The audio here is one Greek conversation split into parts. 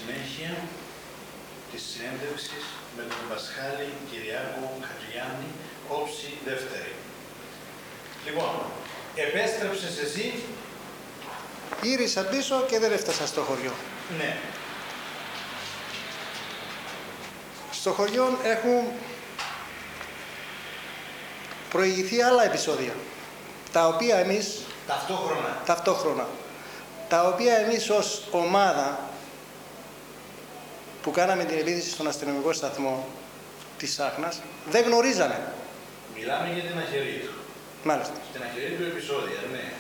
συνέχεια της συνέντευξης με τον Πασχάλη Κυριάκο Χατζιάννη, όψη δεύτερη. Λοιπόν, επέστρεψες εσύ. Γύρισα πίσω και δεν έφτασα στο χωριό. Ναι. Στο χωριό έχουν προηγηθεί άλλα επεισόδια, τα οποία εμείς ταυτόχρονα, τα οποία εμείς ως ομάδα που κάναμε την επίθεση στον αστυνομικό σταθμό της Σάχνας δεν γνωρίζαμε. Μιλάμε για την Αχερή του. Μάλιστα. Στην Αχερή του επεισόδια, ναι.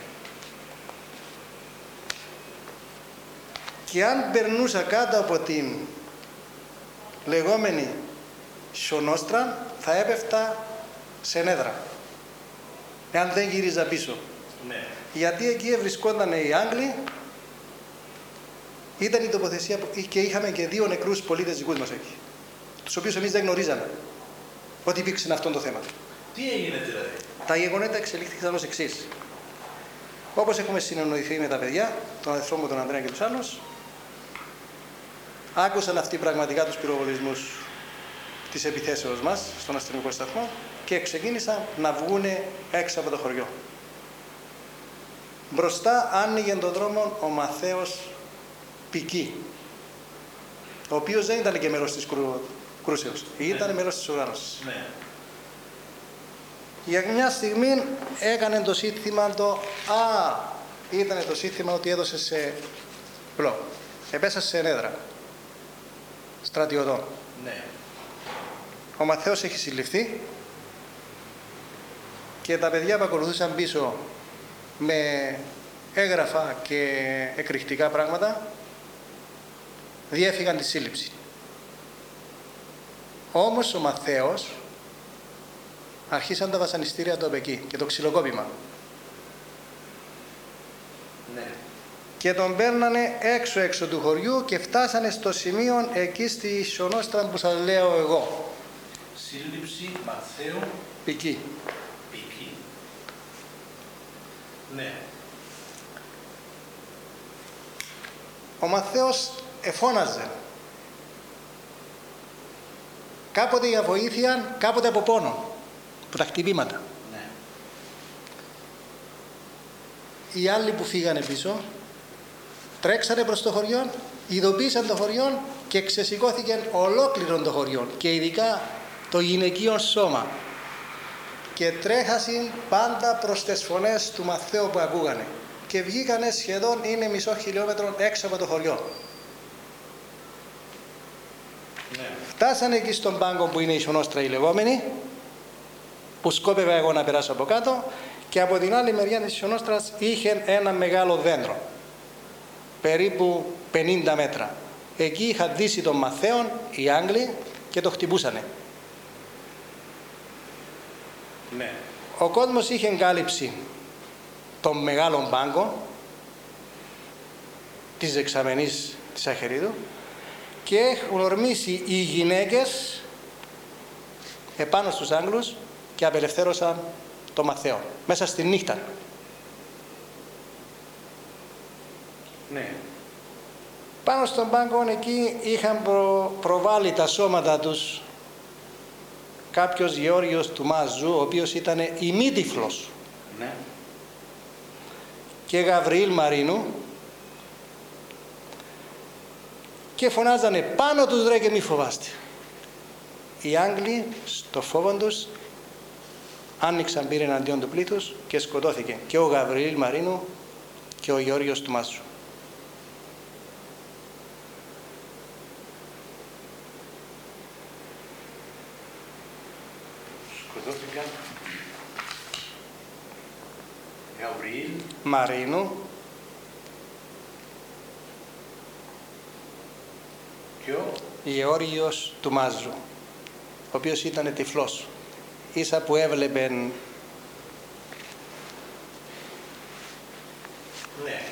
Και αν περνούσα κάτω από την λεγόμενη Σιωνόστρα, θα έπεφτα σε νέδρα, εάν δεν γύριζα πίσω. Ναι. Γιατί εκεί βρισκόταν οι Άγγλοι, ήταν η τοποθεσία και είχαμε και 2 νεκρούς πολίτες δικούς μας εκεί, τους οποίους εμείς δεν γνωρίζαμε ότι υπήρξε αυτό το θέμα. Τι έγινε δηλαδή? Τα γεγονότα εξελίχθηκαν ως εξής. Όπως έχουμε συνεννοηθεί με τα παιδιά, τον αδερφό μου, τον Ανδρέα και τους άλλους, άκουσαν αυτοί πραγματικά τους πυροβολισμούς της επιθέσεως μας στον αστυνομικό σταθμό και ξεκίνησαν να βγουν έξω από το χωριό. Μπροστά άνοιγε τον δρόμο ο Μαθαίος Πική, ο οποίος δεν ήταν και μέρος της κρούσεως, ήταν μέρος της οργάνωσης. Ναι. Για μια στιγμή έκανε το σύνθημα ήταν το σύνθημα ότι έδωσε σε πλό. Επέσασε σε νέδρα στρατιωτών. Ναι. Ο Μαθαίος έχει συλληφθεί και τα παιδιά που ακολουθούσαν πίσω με έγγραφα και εκρηκτικά πράγματα διέφυγαν τη σύλληψη. Όμως ο Μαθαίος αρχίσαν τα βασανιστήρια του από εκεί και το ξυλοκόπημα. Ναι. Και τον παίρνανε έξω του χωριού και φτάσανε στο σημείο εκεί στη Σιωνόστρα που σας λέω εγώ. Σύλληψη Μαθαίου Πική. Πική. Ναι. Ο Μαθαίος εφώναζε. Κάποτε για βοήθεια, κάποτε από πόνο. Από τα χτυπήματα. Ναι. Οι άλλοι που φύγανε πίσω τρέξανε προς το χωριό, ειδοποίησαν το χωριό και ξεσηκώθηκε ολόκληρο το χωριό και ειδικά το γυναικείο σώμα και τρέχασαν πάντα προς τις φωνές του Μαθαίου που ακούγανε και βγήκανε σχεδόν είναι μισό χιλιόμετρο έξω από το χωριό. Ναι. Φτάσανε εκεί στον πάγκο που είναι η Σιωνόστρα η λεγόμενη, που σκόπευα εγώ να περάσω από κάτω, και από την άλλη μεριά της Σιωνόστρας είχε ένα μεγάλο δέντρο, περίπου 50 μέτρα. Εκεί είχαν δύσει τον Μαθαίον οι Άγγλοι και το χτυπούσανε. Ναι. Ο κόσμος είχε εγκάλυψει τον μεγάλο πάγκο της δεξαμενής της Αχερίδου και έχουν ορμήσει οι γυναίκες επάνω στους Άγγλους και απελευθέρωσαν το Μαθαίο μέσα στη νύχτα. Ναι. Πάνω στον πάγκο εκεί είχαν προβάλει τα σώματα τους κάποιος Γεώργιος του Μάζου, ο οποίος ήταν ημίτυφλος, Ναι. και Γαβριήλ Μαρίνου, και φωνάζανε πάνω τους ρε και μη φοβάστε. Οι Άγγλοι στο φόβο τους άνοιξαν πύρ εναντίον του πλήθους και σκοτώθηκε και ο Γαβριήλ Μαρίνου και ο Γεώργιος του Μάζου. Σκοτώθηκαν Γαβριήλ Μαρίνου και ο Γεώργιος του Μάζου, ο οποίος ήταν τυφλός, ίσα που έβλεπε. Ναι.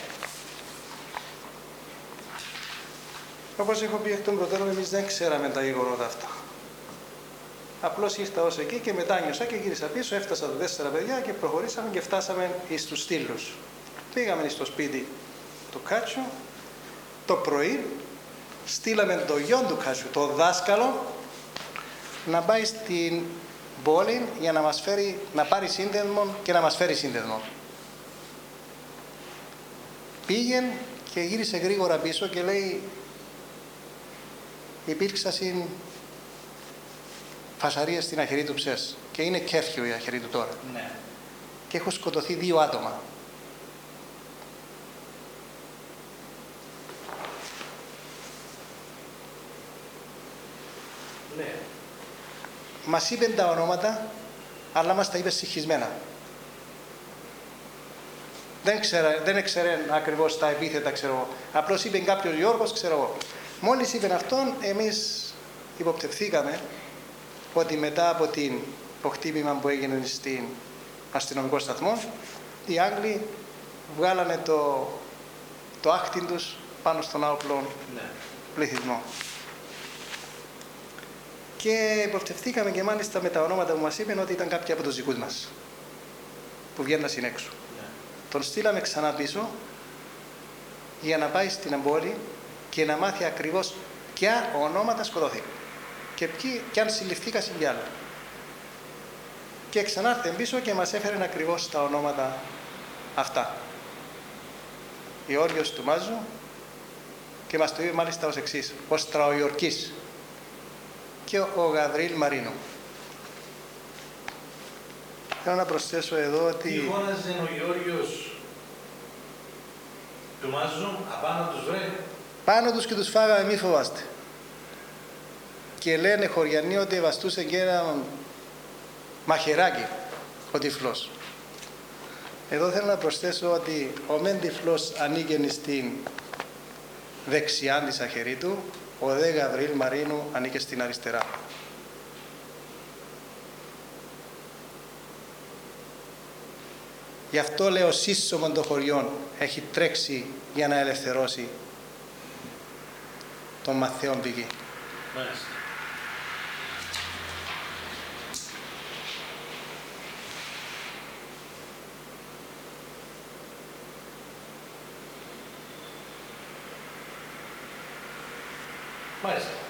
Όπως έχω πει εκ των προτέρων, εμείς δεν ξέραμε τα γεγονότα αυτά. Απλώς ήρθα ως εκεί και μετά νιώσα και γύρισα πίσω, έφτασα τα 4 παιδιά και προχωρήσαμε και φτάσαμε στους Στήλους. Πήγαμε στο σπίτι του Κάτσου το πρωί στείλαμε το γιο του Κάσιου, το δάσκαλο, να πάει στην πόλη για να μας φέρει, να πάρει σύνδεσμο και να μας φέρει σύνδεσμο. Πήγε και γύρισε γρήγορα πίσω και λέει, υπήρξαν φασαρίες στην Αχαιρίτου Ψες και είναι κέρφιο η Αχαιρίτου τώρα. Ναι. Και έχουν σκοτωθεί 2 άτομα. Ναι. Μας είπε τα ονόματα, αλλά μας τα είπε συγχυσμένα. Δεν ήξερε ακριβώς τα επίθετα, ξέρω εγώ. Απλώς είπε κάποιος Γιώργος, ξέρω εγώ. Μόλις είπε αυτόν, εμείς υποπτευθήκαμε ότι μετά από το χτύπημα που έγινε στην αστυνομικό σταθμό, οι Άγγλοι βγάλανε το άχτιν τους πάνω στον άοπλο πληθυσμό. Και υποπτευθήκαμε και μάλιστα με τα ονόματα που μας είπαν ότι ήταν κάποιοι από τους δικούς μας που βγαίναν έξω. Τον στείλαμε ξανά πίσω για να πάει στην πόλη και να μάθει ακριβώς ποια ονόματα σκοτώθηκαν και αν συλληφθήκαν ή άλλα. Και ξανάρθε πίσω και μας έφερε ακριβώς τα ονόματα αυτά. Γεώργιος του Μάζου και μας το είπε μάλιστα ως εξής, ο Στραοϊορκής και ο Γαβρίλ Μαρίνου. Θέλω να προσθέσω εδώ ότι... Τι φώναζε ο Γεώργιος του Μάζου απάνω τους βρε. Πάνω τους και τους φάγαμε, μη φοβάστε. Και λένε χωριανοί ότι βαστούσε και ένα μαχαιράκι ο τυφλός. Εδώ θέλω να προσθέσω ότι ο μεν τυφλός ανήκε στην δεξιά της Αχαιρίτου, ο δε Γαβρίλ Μαρίνου ανήκε στην αριστερά. Γι' αυτό λέω σύσσωμον των χωριών έχει τρέξει για να ελευθερώσει τον μαθαίον πηγή. Μάλιστα. Μάλιστα.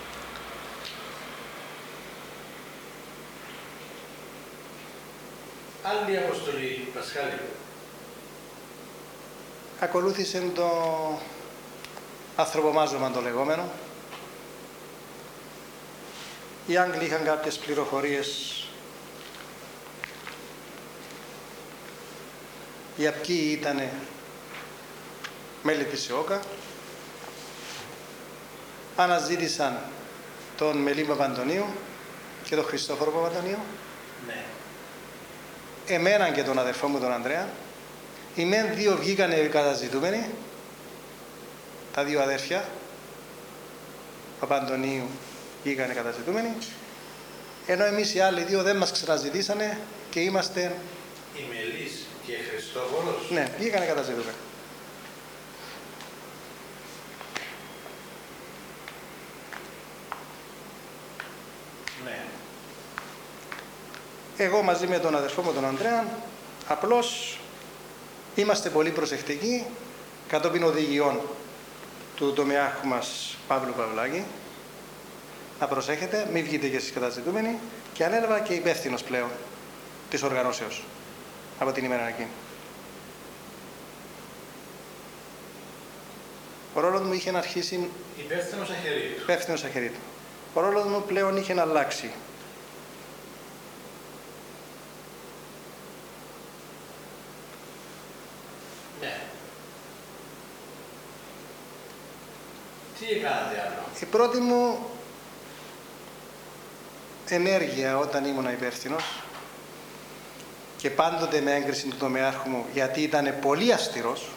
Άλλη αποστολή, Πασχάλη. Ακολούθησε το ανθρωπομάζωμα το λεγόμενο. Οι Άγγλοι είχαν κάποιες πληροφορίες για ποιοι ήταν μέλη της ΕΟΚΑ. Αναζήτησαν τον Μελή Παπαντονίου και τον Χριστόφορο Παπαντονίου. Ναι. Εμέναν και τον αδερφό μου τον Ανδρέα. Οι μεν 2 βγήκανε καταζητούμενοι, τα 2 αδέρφια Παπαντονίου βγήκανε καταζητούμενοι, ενώ εμείς οι άλλοι 2 δεν μας ξαναζητήσανε και είμαστε... Η Μελής και Χριστόφορος. Ναι, βγήκανε καταζητούμενοι. Ναι. Εγώ μαζί με τον αδερφό μου τον Ανδρέα απλώς είμαστε πολύ προσεκτικοί κατόπιν οδηγιών του τομεάρχου μας Παύλου Παυλάκη. Να προσέχετε, μην βγείτε και εσείς καταζητούμενοι, και ανέλαβα και υπεύθυνος πλέον της οργανώσεως από την ημέρα εκείνη. Ο ρόλος μου είχε αρχίσει... Υπεύθυνος Αχαιρίτου. Υπεύθυνος Αχαιρίτου. Ο ρόλος μου πλέον είχε αλλάξει. Ναι. Τι έκανατε άλλο? Η πρώτη μου ενέργεια όταν ήμουν υπεύθυνος και πάντοτε με έγκριση του τομεάρχου μου, γιατί ήταν πολύ αυστηρός,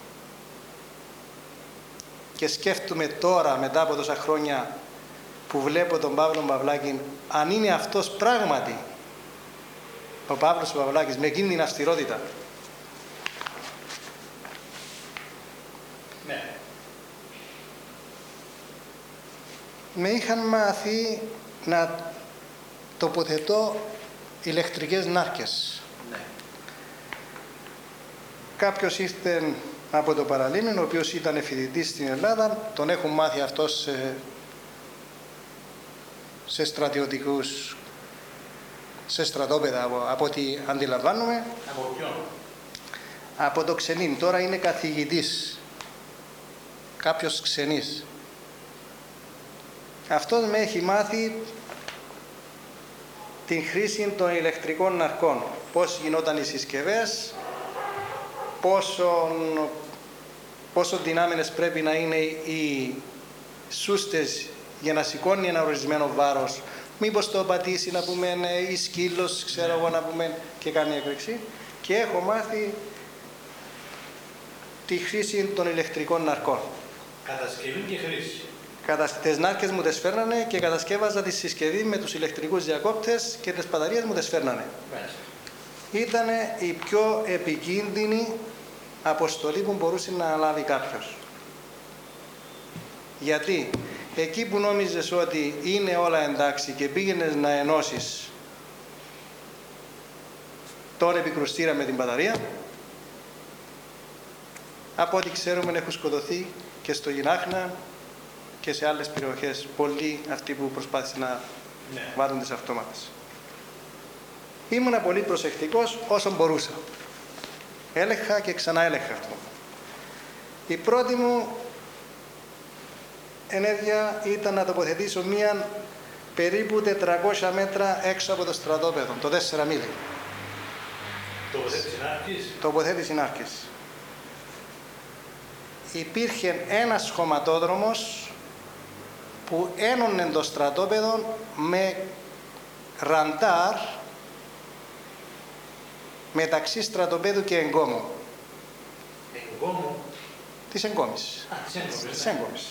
και σκέφτομαι τώρα μετά από τόσα χρόνια που βλέπω τον Παύλο Παυλάκη, αν είναι αυτός πράγματι ο Παύλος Παυλάκης με εκείνη την αυστηρότητα. Ναι. Με είχαν μάθει να τοποθετώ ηλεκτρικές νάρκες. Ναι. Κάποιος ήρθε από το Παραλίμνη, ο οποίος ήταν φοιτητής στην Ελλάδα. Τον έχουν μάθει αυτός σε στρατιωτικούς, σε στρατόπεδα, από ό,τι αντιλαμβάνομαι. Από ποιον? Από το Ξενήν. Τώρα είναι καθηγητής, κάποιος Ξενής. Αυτός με έχει μάθει την χρήση των ηλεκτρικών ναρκών. Πώς γινόταν οι συσκευές, πόσο δυνάμενες πρέπει να είναι οι σούστες για να σηκώνει ένα ορισμένο βάρος. Μήπως το πατήσει, να πούμε, ή σκύλος, ξέρω εγώ, να πούμε, και κάνει έκρηξη. Και έχω μάθει τη χρήση των ηλεκτρικών ναρκών. Κατασκευή και χρήση. Τις νάρκες μου τις φέρνανε και κατασκεύαζα τη συσκευή με τους ηλεκτρικούς διακόπτες και τις μπαταρίες μου τις φέρνανε. Ήταν η πιο επικίνδυνη αποστολή που μπορούσε να λάβει κάποιος. Γιατί εκεί που νόμιζες ότι είναι όλα εντάξει και πήγαινες να ενώσεις τον επικρουστήρα με την μπαταρία, από ό,τι ξέρουμε έχουν σκοτωθεί και στο Γινάχνα και σε άλλες περιοχές πολλοί αυτοί που προσπάθησαν να βάλουν τις αυτόματες. Ήμουνα πολύ προσεκτικός όσο μπορούσα. Έλεγχα και ξανά έλεγχα αυτό. Η πρώτη μου ενέργεια ήταν να τοποθετήσω μία περίπου 400 μέτρα έξω από το στρατόπεδο, το 4 μίλι. Τοποθέτηση νάρκης. Υπήρχε ένας χωματόδρομος που ένωνε το στρατόπεδο με ραντάρ μεταξύ στρατοπέδου και εγκόμου. Εγκόμου? Της εγκόμης. Της εγκόμης.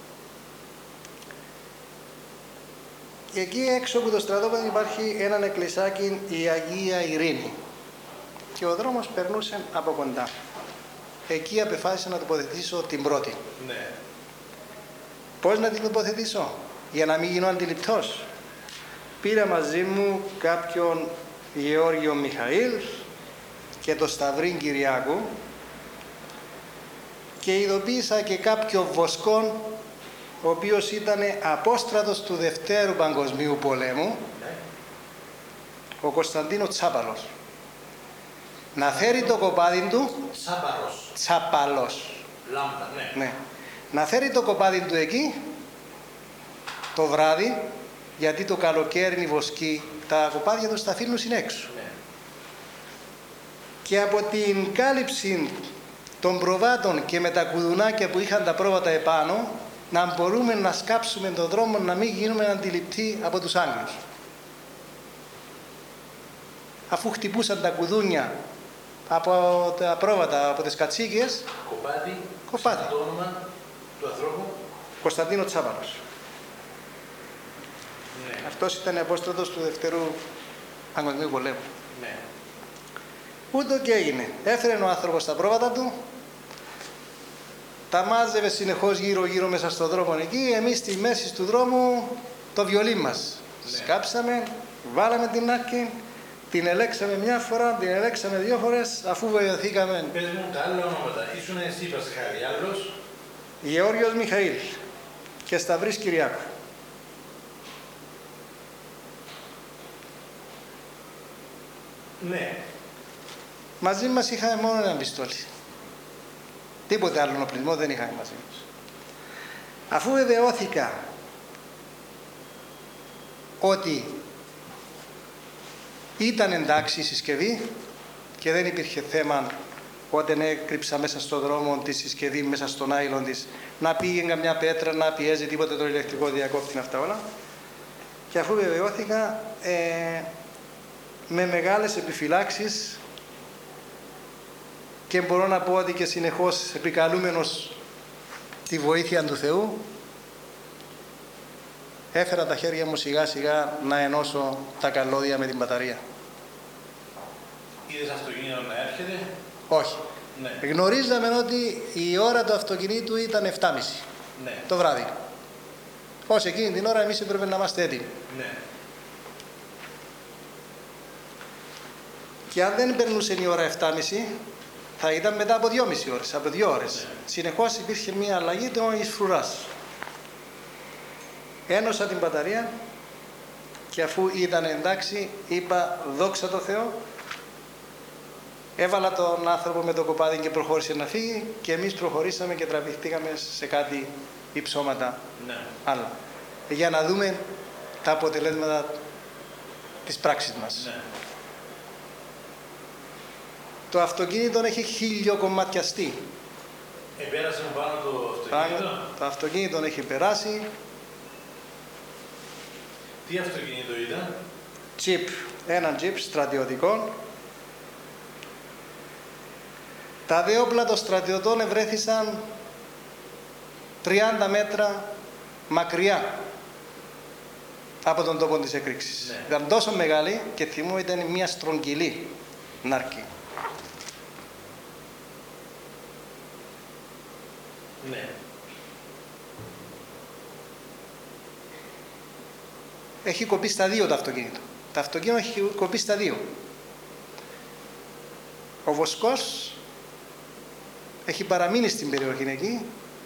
Εκεί έξω από το στρατόπεδο υπάρχει έναν εκκλησάκι, η Αγία Ειρήνη. Και ο δρόμος περνούσε από κοντά. Εκεί αποφάσισα να τοποθετήσω την πρώτη. Ναι. Πώς να την τοποθετήσω, για να μην γίνω αντιληπτός? Πήρα μαζί μου κάποιον Γεώργιο Μιχαήλ και το Σταυρή Κυριάκου και ειδοποίησα και κάποιο Βοσκόν, ο οποίος ήταν απόστρατος του Δευτέρου Παγκοσμίου Πολέμου, ο Κωνσταντίνο Τσάπαλος. Να φέρει το κοπάδι του. Τσάπαλος. Λάμπα, ναι. Να φέρει το κοπάδι του εκεί το βράδυ, γιατί το καλοκαίρι είναι η βοσκή, τα κοπάδια τους τα αφήνουν έξω. Ναι. Και από την κάλυψη των προβάτων και με τα κουδουνάκια που είχαν τα πρόβατα επάνω, να μπορούμε να σκάψουμε τον δρόμο, να μην γίνουμε αντιληπτοί από τους Άγγλους. Αφού χτυπούσαν τα κουδούνια από τα πρόβατα, από τις κατσίκες. Κοπάδι. Το όνομα του ανθρώπου? Κωνσταντίνο Τσάπαλος. Ναι. Αυτός ήταν απόστρατος του Δευτέρου Παγκοσμίου Πολέμου. Ναι. Ούτω και έγινε. Έφερε ο άνθρωπος τα πρόβατα του, τα μάζευε συνεχώς γύρω-γύρω μέσα στον δρόμο εκεί. Εμείς στη μέση του δρόμου το βιολί μας. Ναι. Σκάψαμε, βάλαμε την άκρη, την ελέξαμε μια φορά, την ελέξαμε 2 φορές, αφού βοηθήκαμε. Πες μου τα άλλα ονόματα. Ήσουν εσύ Πασχάλη, άλλος? Γεώργιος Μιχαήλ και Σταυρής Κυριάκου. Ναι. Μαζί μας είχαμε μόνο ένα πιστόλι. Τίποτε άλλο οπλισμό δεν είχαμε μαζί μας. Αφού βεβαιώθηκα ότι ήταν εντάξει η συσκευή και δεν υπήρχε θέμα όταν έκρυψα μέσα στον δρόμο τη συσκευή, μέσα στον άιλον της, να πήγε καμιά πέτρα, να πιέζει τίποτε το ηλεκτρικό διακόπτη, αυτά όλα. Και αφού βεβαιώθηκα, με μεγάλες επιφυλάξεις, και μπορώ να πω ότι και συνεχώς επικαλούμενος τη βοήθεια του Θεού, έφερα τα χέρια μου σιγά σιγά να ενώσω τα καλώδια με την μπαταρία. Είδες αυτοκίνητο να έρχεται? Όχι. Ναι. Γνωρίζαμε ότι η ώρα του αυτοκινήτου ήταν 7.30 ναι. το βράδυ. Ως εκείνη την ώρα εμείς έπρεπε να είμαστε έτοιμοι. Ναι. Και αν δεν περνούσε η ώρα 7.30, θα ήταν μετά από 2,5 ώρες, από 2 ώρες. Συνεχώς υπήρχε μια αλλαγή της φρουράς. Ένωσα την μπαταρία και αφού ήταν εντάξει, είπα δόξα τω Θεώ, έβαλα τον άνθρωπο με το κοπάδι και προχώρησε να φύγει και εμείς προχωρήσαμε και τραβηχτήκαμε σε κάτι υψώματα άλλα. Για να δούμε τα αποτελέσματα της πράξης μας. Ναι. Το αυτοκίνητο έχει χιλιοκομματιαστεί. Επέρασε πάνω το αυτοκίνητο. Το αυτοκίνητο έχει περάσει. Τι αυτοκίνητο ήταν? Τζιπ, ένα τζιπ στρατιωτικό. Τα δύο όπλα των στρατιωτών ευρέθησαν 30 μέτρα μακριά από τον τόπο της εκρήξης. Ναι. Ήταν τόσο μεγάλη και θυμούμαι ήταν μια στρογγυλή νάρκη. Ναι. Έχει κοπεί στα δύο το αυτοκίνητο. Το αυτοκίνητο έχει κοπεί στα δύο. Ο βοσκός έχει παραμείνει στην περιοχή εκεί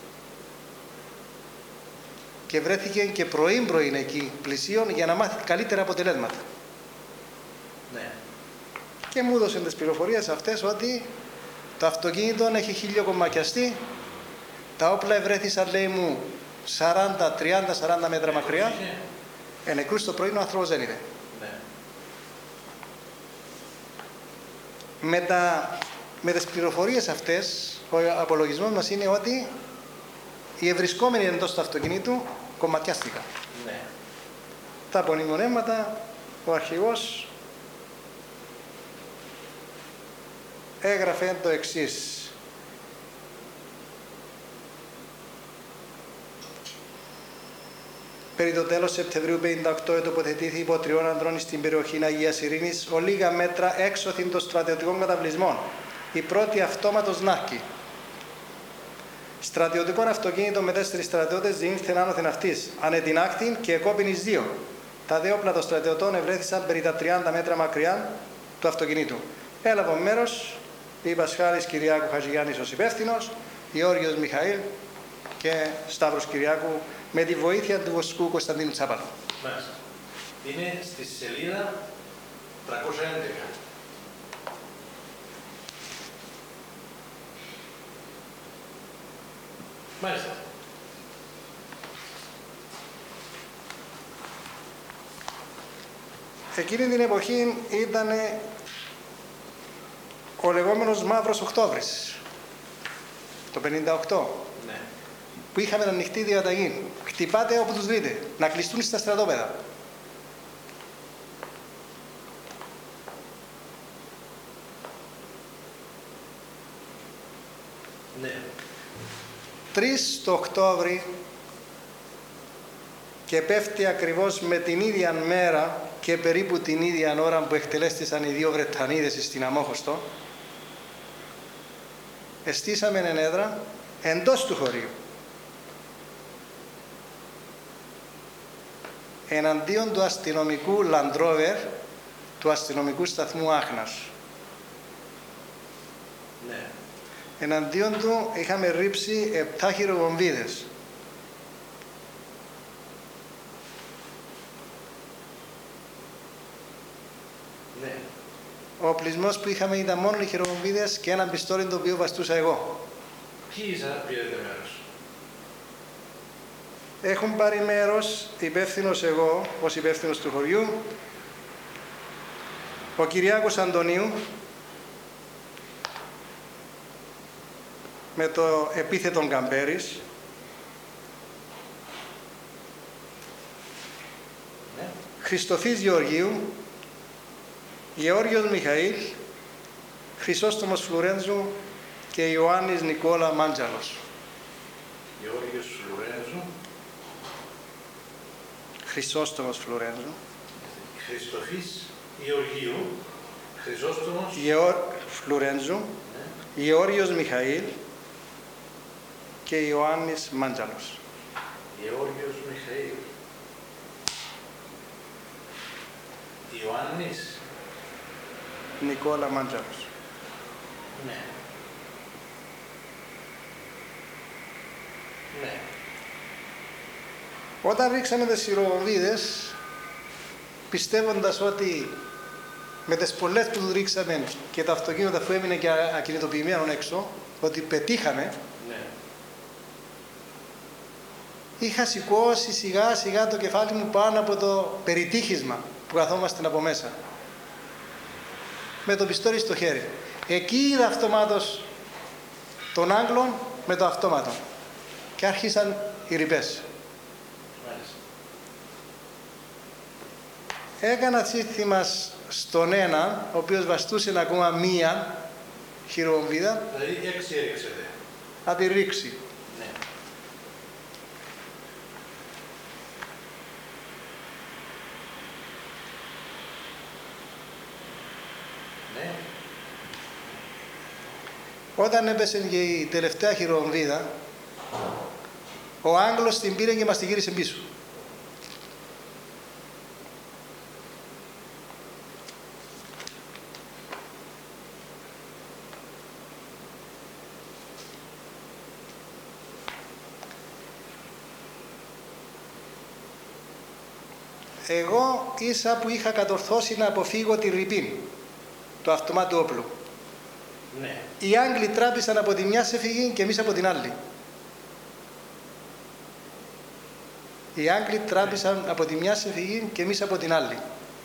και βρέθηκε και πρωί εκεί πλησίον για να μάθει καλύτερα αποτελέσματα. Ναι. Και μου έδωσε τις πληροφορίες αυτές ότι το αυτοκίνητο έχει χιλιοκομματιαστεί, τα όπλα ευρέθησαν λέει μου 30-40 μέτρα μακριά. Νεκρούς το πρωί ο άνθρωπος δεν είναι. Ναι. Με τις πληροφορίες αυτές, ο απολογισμός μας είναι ότι οι ευρισκόμενοι εντός του αυτοκινήτου κομματιάστηκαν. Ναι. Τα απομνημονεύματα, ο αρχηγός έγραφε το εξής. Περί το τέλος Σεπτεμβρίου 1958 τοποθετήθη υπό 3 ανδρών στην περιοχή Αγίας Ειρήνης ο λίγα μέτρα έξωθεν των στρατιωτικών καταβλισμών. Η πρώτη αυτόματος νάρκη. Στρατιωτικό αυτοκίνητο με 4 στρατιώτες διήλθεν άνωθεν αυτής, ανετινάχθην και εκόπην εις 2. Τα δύο όπλα των στρατιωτών ευρέθησαν περί τα 30 μέτρα μακριά του αυτοκινήτου. Έλαβαν μέρος η Πασχάλης Κυριάκου Χατζηγιάννης ως υπεύθυνος, Γεώργιος Μιχαήλ και Σταύρος Κυριάκου με τη βοήθεια του βοσκού Κωνσταντίνου Τσάπαλου. Μάλιστα. Είναι στη σελίδα 311. Μάλιστα. Εκείνη την εποχή ήταν ο λεγόμενος Μαύρος Οκτώβρης, το 1958. Ναι. Που είχαμε ανοιχτή διαταγή. Χτυπάτε όπου τους βρείτε, να κλειστούν στα στρατόπεδα. Ναι. 3 το Οκτώβρη και πέφτει ακριβώς με την ίδια μέρα και περίπου την ίδια ώρα που εκτελέστησαν οι δύο Βρετανίδες στην Αμόχωστο, εστήσαμε ενέδρα εντός του χωρίου. Εναντίον του αστυνομικού Land Rover του αστυνομικού σταθμού Άχνας. Ναι. Εναντίον του είχαμε ρίψει 7 χειροβομβίδες. Ναι. Ο οπλισμός που είχαμε ήταν μόνο οι χειροβομβίδες και ένα πιστόλι το οποίο βαστούσα εγώ. Ποιοι πήρατε μέρος? Έχουν πάρει μέρος υπεύθυνος εγώ, ως υπεύθυνος του χωριού, ο Κυριάκος Αντωνίου, με το επίθετον Καμπέρης, Ναι. Χριστοφής Γεωργίου, Γεώργιος Μιχαήλ, Χρυσόστομος Φλουρέντζου και Ιωάννης Νικόλα Μάντζαλος. Γεώργιος Φλουρέντζου. Χρυσόστομος Φλουρέντζου. Χριστοφής Γεωργίου. Χρυσόστομος. Φλουρέντζου. Ναι. Γεώργιος Μιχαήλ και Ιωάννης Μάντζαλος. Γεώργιος Μιχαήλ. Ιωάννης. Νικόλα Μάντζαλος. Ναι. Όταν ρίξαμε τις χειροβομβίδες, πιστεύοντας ότι με τις πολλές που του ρίξαμε και τα αυτοκίνητα που έμεινε και ακινητοποιημένων έξω, ότι πετύχαμε, Ναι. είχα σηκώσει σιγά σιγά το κεφάλι μου πάνω από το περιτύχισμα που καθόμαστε από μέσα. Με το πιστόλι στο χέρι. Εκεί είδα αυτομάτως τον Άγγλον με το αυτόματο. Και άρχισαν οι ρηπές. Μάλιστα. Έκανα σύνθημα στον ένα, ο οποίος βαστούσε ακόμα μία χειροβομβίδα, Δηλαδή 6 έριξετε. να τη ρίξει. Ναι. Ναι. Όταν έπεσε και η τελευταία χειροβομβίδα, ο Άγγλος την πήρε και μας τη γύρισε πίσω. Εγώ ίσα που είχα κατορθώσει να αποφύγω τη ρηπή του αυτομάτου όπλου. Ναι. Οι Άγγλοι τράπησαν από τη μια σε φυγή και εμείς από την άλλη. Οι Άγγλοι τράπησαν από τη μια σε φυγή και εμείς από την άλλη.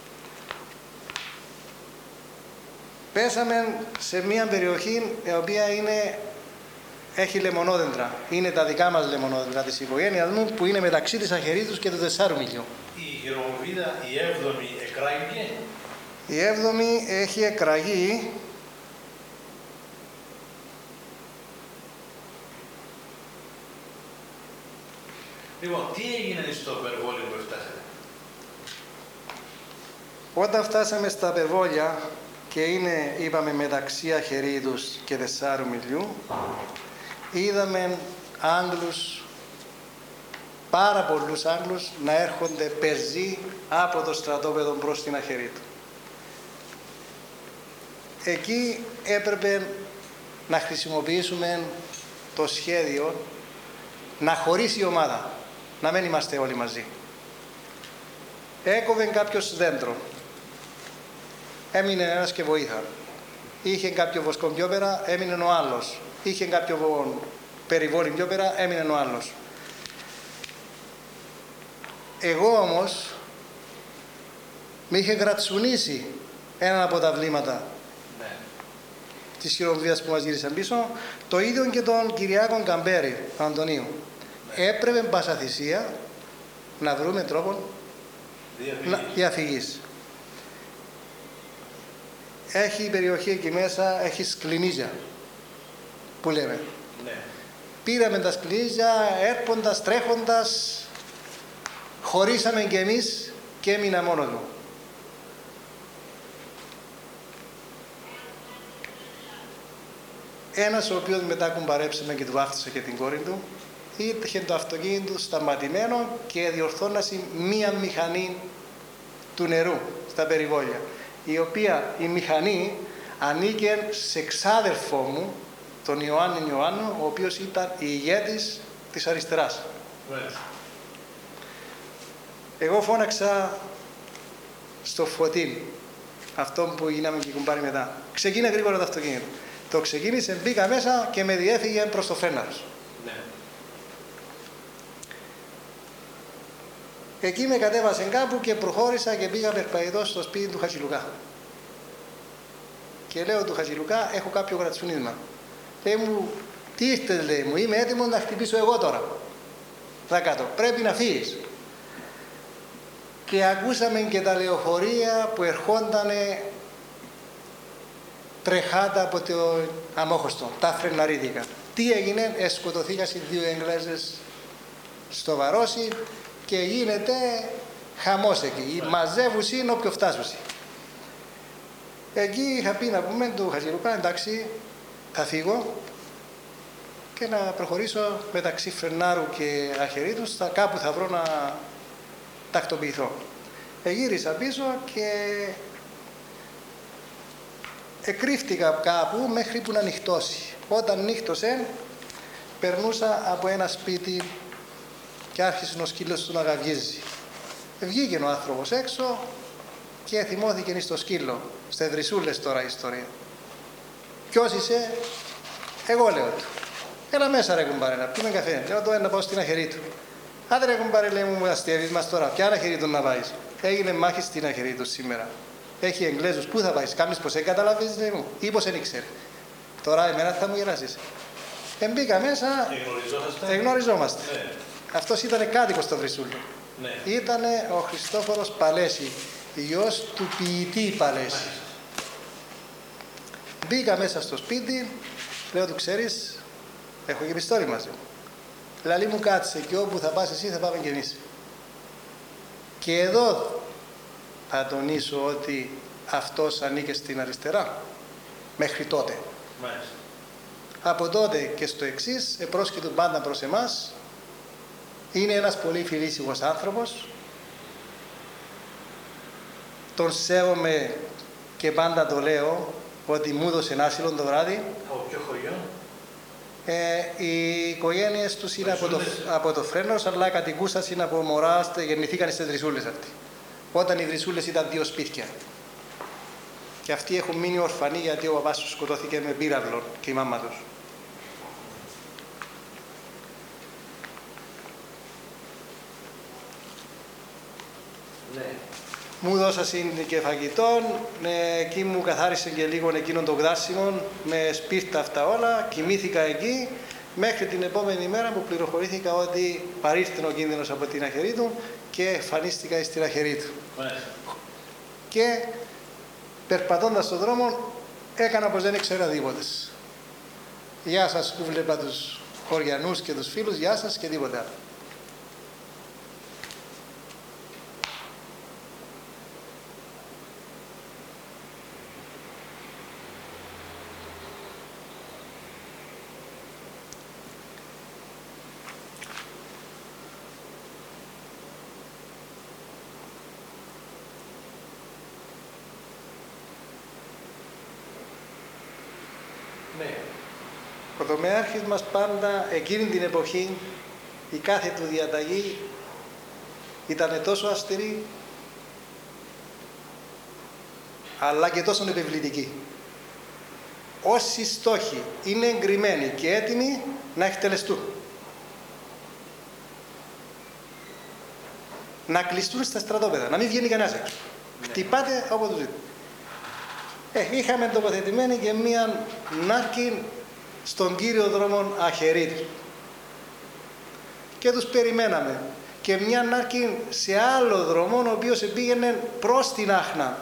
Πέσαμε σε μια περιοχή η οποία έχει λεμονόδεντρα. Είναι τα δικά μας λεμονόδεντρα της οικογένειας μου που είναι μεταξύ της Αχερίτους και του 4 μιλιού. Η χειροβομβίδα, η 7η, εκράγηκε. Η 7η έχει εκραγεί. Λοιπόν, τι έγινε στο περιβόλι που φτάσατε? Όταν φτάσαμε στα Περβόλια και είναι, είπαμε, μεταξύ Αχερίτους και 4 μιλιού, είδαμε Άγγλους, πάρα πολλούς Άγγλους, να έρχονται πεζοί από το στρατόπεδο προς την Αχερίτου. Εκεί έπρεπε να χρησιμοποιήσουμε το σχέδιο να χωρίσει η ομάδα, να μην είμαστε όλοι μαζί. Έκοβε κάποιος δέντρο. Έμεινε ένας και βοήθα. Είχε κάποιο βοσκό πιο πέρα, έμεινε ο άλλος. Είχε κάποιο περιβόλι πιο πέρα, έμεινε ο άλλος. Εγώ όμως με είχε γρατσουνίσει ένα από τα βλήματα της χειροβομβίδας που μας γύρισαν πίσω, το ίδιο και τον Κυριάκον Καμπέρη, Αντωνίου. Έπρεπε πάσα θυσία να βρούμε τρόπο διαφυγής. Έχει η περιοχή εκεί μέσα, έχει σκληνίζια που λέμε. Ναι. Πήραμε τα σκληνίζια, έρχοντας, τρέχοντας, χωρίσαμε κι εμείς και έμεινα μόνο του. Ένας ο οποίος μετά κουμπαρέψαμε και του βάφτισε και την κόρη του, είχε το αυτοκίνητο του σταματημένο και διορθώνασε μία μηχανή του νερού στα περιβόλια, η οποία η μηχανή ανήκε σε ξάδερφό μου, τον Ιωάννη, ο οποίος ήταν ηγέτης της αριστεράς. Εγώ φώναξα στο Φωτίν, αυτό που γίναμε και κουμπάρι μετά. Ξεκίνησε γρήγορα το αυτοκίνητο. Το ξεκίνησε, μπήκα μέσα και με διέφυγε προς το Φέρναρος. Ναι. Εκεί με κατέβασε κάπου και προχώρησα και πήγα περπατητός στο σπίτι του Χατζηλουκά. Και λέω του Χατζηλουκά, έχω κάποιο γρατσουνίσμα. Λέει μου, τι είστε, λέει μου, είμαι έτοιμο να χτυπήσω εγώ τώρα. Θα κάτω, πρέπει να φύγεις. Και ακούσαμε και τα λεωφορεία που ερχόντανε τρεχάτα από το αμόχωστο, τα φρεναρίτικα. Τι έγινε, σκοτωθήκαν οι 2 Εγγλέζες στο Βαρόσι και γίνεται χαμός εκεί. Μαζεύουσι είναι όποιο φτάσουσι. Εκεί είχα πει να πούμε του Χατζηλουκά, εντάξει, θα φύγω και να προχωρήσω μεταξύ Φρενάρου και Αχερίτους, κάπου θα βρω να τακτοποιηθώ. Γύρισα πίσω και εκρύφτηκα κάπου μέχρι που να νυχτώσει. Όταν νύχτωσε, περνούσα από ένα σπίτι και άρχισε ο σκύλος του να γαβγίζει. Βγήκε ο άνθρωπος έξω και θυμώθηκε στο σκύλο. Στε βρυσούλες τώρα η ιστορία. Ποιος είσαι? Εγώ, λέω του. Έλα μέσα ρε κουμπάρε, να πιούμε καφέ. Λέω του να πάω στην Αχερή του. Άντε ρε κουμπάρε, λέει μου αστείευεις μας τώρα. Ποια Αχερή του να πάεις? Έγινε μάχη στην Αχερή του σήμερα. Έχει Εγγλέζους. Πού θα πάεις? Κάμεις πως καταλαβαίνεις, λέει μου, ή πως δεν ήξερε. Τώρα εμένα θα μου γελάσεις. Μπήκα μέσα. Εγνωριζόμαστε. Ναι. Αυτός ήταν κάτοικος στο Βρυσούλιο. Ναι. Ήτανε ο Χριστόφορος Παλέση, γιος του ποιητή Παλέση. Μπήκα μέσα στο σπίτι, λέω του, ξέρεις, έχω και πιστόλι μαζί μου. Λαλή μου, κάτσε, και όπου θα πας εσύ θα πάμε κι εμείς. Και εδώ θα τονίσω ότι αυτός ανήκε στην αριστερά μέχρι τότε. Μάλιστα. Από τότε και στο εξής, επρόσκειτο πάντα προς εμάς. Είναι ένας πολύ φιλήσιμος άνθρωπος. Τον σέβομαι και πάντα το λέω ότι μου έδωσε άσυλο το βράδυ. Από ποιο χωριό? Οι οικογένειες τους είναι από το Φρένος, αλλά κατοικούσαν είναι από μωρά, γεννηθήκαν στις Βρυσούλες αυτοί. Όταν οι Βρυσούλες ήταν 2 σπίτια. Και αυτοί έχουν μείνει ορφανοί γιατί ο παπάς τους σκοτώθηκε με πύραυλο και η μάμα τους. Ναι. Μου δώσασαν και φαγητόν, εκεί μου καθάρισε και λίγο εκείνον το γδάσιμο, με σπίρτα αυτά όλα, κοιμήθηκα εκεί, μέχρι την επόμενη μέρα που πληροφορήθηκα ότι παρήρθε ο κίνδυνος από την Αχερή του και εμφανίστηκα στην Αχερή του. Και περπατώντας στον δρόμο έκανα πως δεν ήξερα τίποτε. Γεια σας που βλέπα τους χωριανούς και τους φίλους, γεια σας και τίποτα άλλο. Ναι. Ο τομέαρχης μας πάντα εκείνη την εποχή, η κάθε του διαταγή ήταν τόσο αυστηρή, αλλά και τόσο επιβλητική. Όσοι στόχοι είναι εγκριμένοι και έτοιμοι να εκτελεστούν, να κλειστούν στα στρατόπεδα, να μην βγαίνει κανένας έξω. Ναι. Χτυπάτε όπου του ζείτε. Είχαμε τοποθετημένη και μία νάρκη στον κύριο δρόμο Αχερή και τους περιμέναμε, και μια νάρκη σε άλλο δρόμο ο οποίος πήγαινε προς την Άχνα.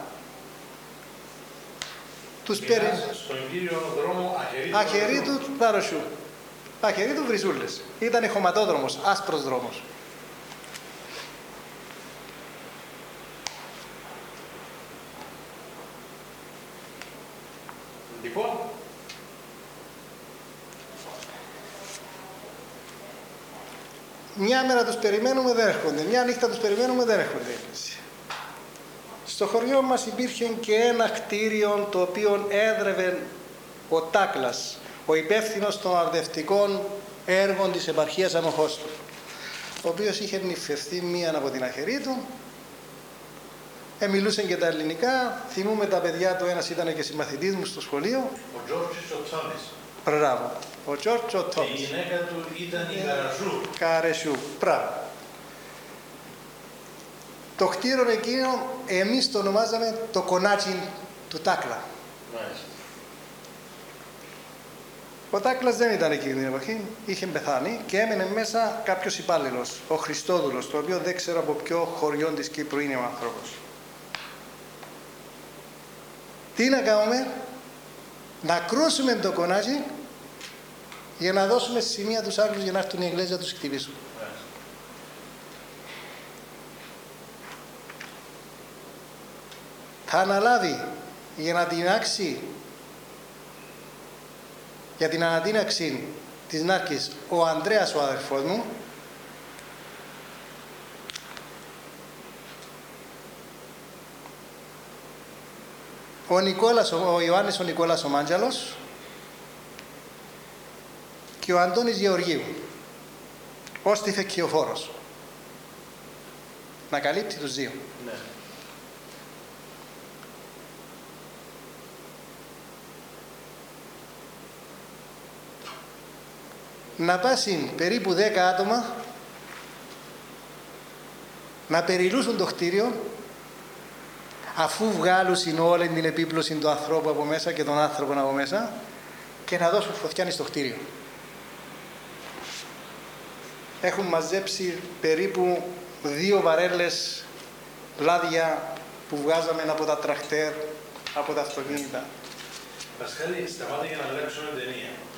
Τους στον κύριο δρόμο Αχερή του Ταροσιού, Αχερή του Βρυσούλες. Ήταν χωματόδρομος, άσπρος δρόμος. Λοιπόν, μια μέρα τους περιμένουμε, δεν έρχονται. Μια νύχτα τους περιμένουμε, δεν έρχονται. Στο χωριό μας υπήρχε και ένα κτίριο το οποίο έδρευε ο Τάκλας, ο υπεύθυνος των αρδευτικών έργων της επαρχίας Αμοχώστου, ο οποίος είχε νυφευθεί μίαν από την Αχερή του. Μιλούσε και τα ελληνικά, θυμούμε τα παιδιά του, ένας ήταν και συμμαθητής μου στο σχολείο. Ο Τζόρτζης ο Τσόνης. Μπράβο. Ο Τζόρτζ ο Τσόνης. Και η γυναίκα του ήταν η Καρασού. Καρεσού. Μπράβο. Το κτίριο εκείνο εμείς το ονομάζαμε το κονάτσι του Τάκλα. Μάλιστα. Ο Τάκλας δεν ήταν εκείνη την εποχή, είχε πεθάνει και έμενε μέσα κάποιος υπάλληλος, ο Χριστόδουλος, το οποίο δεν ξέρω από ποιο χωριό της Κύπρου είναι ο άνθρωπος. Τι να κάνουμε? Να κρούσουμε το κονάτσι για να δώσουμε σημεία τους άλλους για να έρθουν οι Εγγλέζοι να τους χτυπήσουν. Θα αναλάβει για να τεινάξει, για την ανατείναξη της Νάρκης, ο Ανδρέας ο αδερφός μου, ο Ιωάννης ο Νικόλας ο Μάντζαλος και ο Αντώνης Γεωργίου ως τυφεκιοφόρος. να καλύπτει τους δύο. Ναι. Να πάσουν περίπου 10 άτομα να περιλούσουν το κτίριο, αφού βγάλουν όλη την επίπλωση του ανθρώπου από μέσα και των άνθρωπων από μέσα, και να δώσουν φωτιά στο κτίριο. Έχουν μαζέψει περίπου 2 βαρέλες λάδια που βγάζαμε από τα τραχτέρ, από τα αυτοκίνητα. Πασχάλη, σταμάτα για να γράψουμε ταινία.